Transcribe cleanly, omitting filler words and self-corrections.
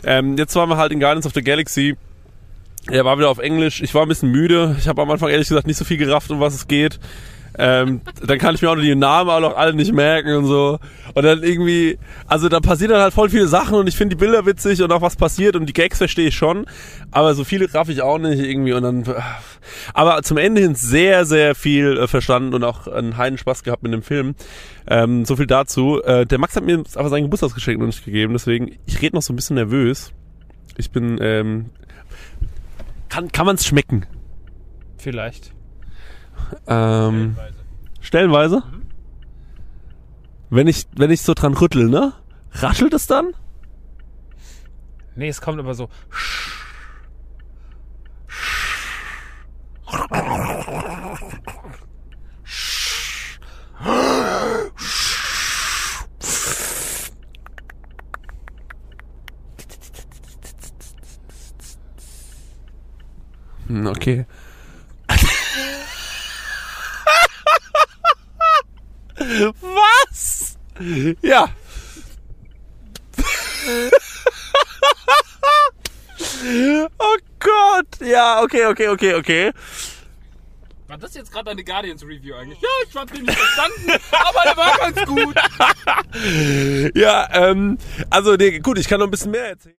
Jetzt waren wir halt in Guardians of the Galaxy. Er war wieder auf Englisch. Ich war ein bisschen müde. Ich habe am Anfang ehrlich gesagt nicht so viel gerafft, um was es geht. Dann kann ich mir auch nur die Namen auch noch alle nicht merken und so. Und dann irgendwie, also da passieren dann halt voll viele Sachen und ich finde die Bilder witzig und auch was passiert und die Gags verstehe ich schon. Aber so viele raff ich auch nicht irgendwie und dann, aber zum Ende hin sehr, sehr viel verstanden und auch einen Heidenspaß gehabt mit dem Film. So viel dazu. Der Max hat mir aber sein Geburtstagsgeschenk noch nicht gegeben, deswegen, ich rede noch so ein bisschen nervös. Ich bin, kann man es schmecken? Vielleicht. Stellenweise? Wenn ich so dran rüttel, ne? Raschelt es dann? Nee, es kommt aber so. Okay. Was? Ja. Oh Gott. Ja, okay. War das jetzt gerade eine Guardians Review eigentlich? Ja, ich hab den nicht verstanden, aber der war ganz gut. Ja, also nee, gut, ich kann noch ein bisschen mehr erzählen.